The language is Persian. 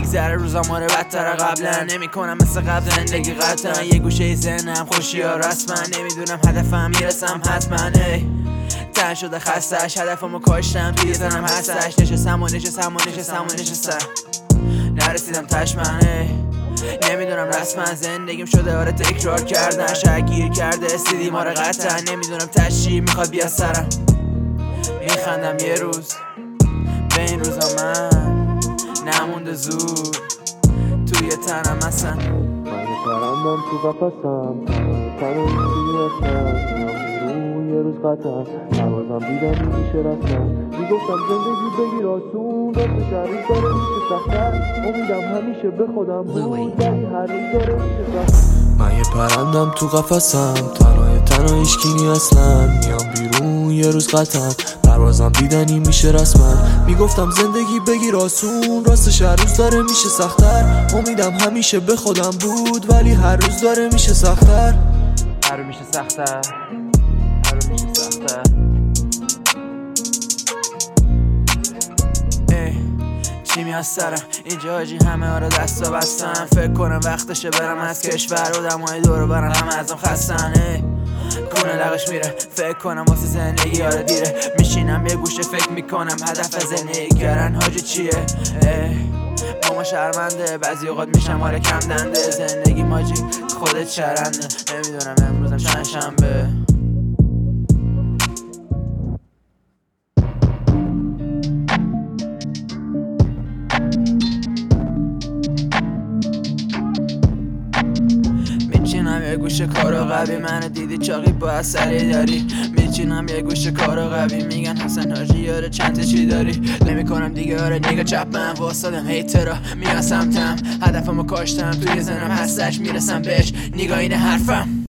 میگذره روزا ماره بدتر قبلا، نمیکنم مثل قبل زندگی قطعا. یه گوشه ذهنم خوشی ها رسما، نمیدونم هدفم میرسم حتما. تن شده خستش هدفمو کاشتم توی زنم هستش. نشستم نرسیدم تشمنه. نمیدونم رسما زندگیم شده آره تکرار کردن، شاید گیر کرده استیدی ماره قطعا. نمیدونم تشریح میخواد بیا سرم، میخندم یه روز به این روزا من نمونده زود توی تنم اصلا. من پرندم تو قفسم، تنم توی اصلا یه روز قطعا پروازم دیدم میشه رفتن. میگفتم زندگی بگیر آسون، راستش هر روز داره میشه سخت‌تر. امیدم همیشه به خودم بود ولی هر روز داره میشه سخت‌تر. من یه پرندم تو قفسم، تنها هیچکی اصلا. میام بیرون یه روز قطعا پروازم دیدنی میشه رسما. میگفتم زندگی بگیر آسون، راستش هر روز داره میشه سخت‌تر. امیدم همیشه به خودم بود ولی هر روز داره میشه سخت‌تر. هر روز میشه سخت‌تر. چی میاد سرم اینجا حاجی، همه ها رو دستا بستن. فکر کنم وقتشه برم از کشور و دمای دور برن همه ازم خستن. کونه لغش میره فکر کنم واسه زندگی آره دیره. میشینم یه گوشه فکر میکنم هدف زندگی کردن حاجی چیه. ماما شرمنده بعضی اوقات میشم آره کم دنده. زندگی ماجی خودت چرنده. نمیدونم امروزم چند شنبه. میچینم یه گوشه کارو قوی، منو دیدی چاقی با اثری داری. میچینم یه گوشه کارو قوی، میگن حسن حاجی یاره چند چی داری. نمیکنم دیگه آره نگاه چپ من واسادم هیترا میان سمتم. هدفمو کاشتم توی زنم هستش میرسم بهش، نگاه این حرفم.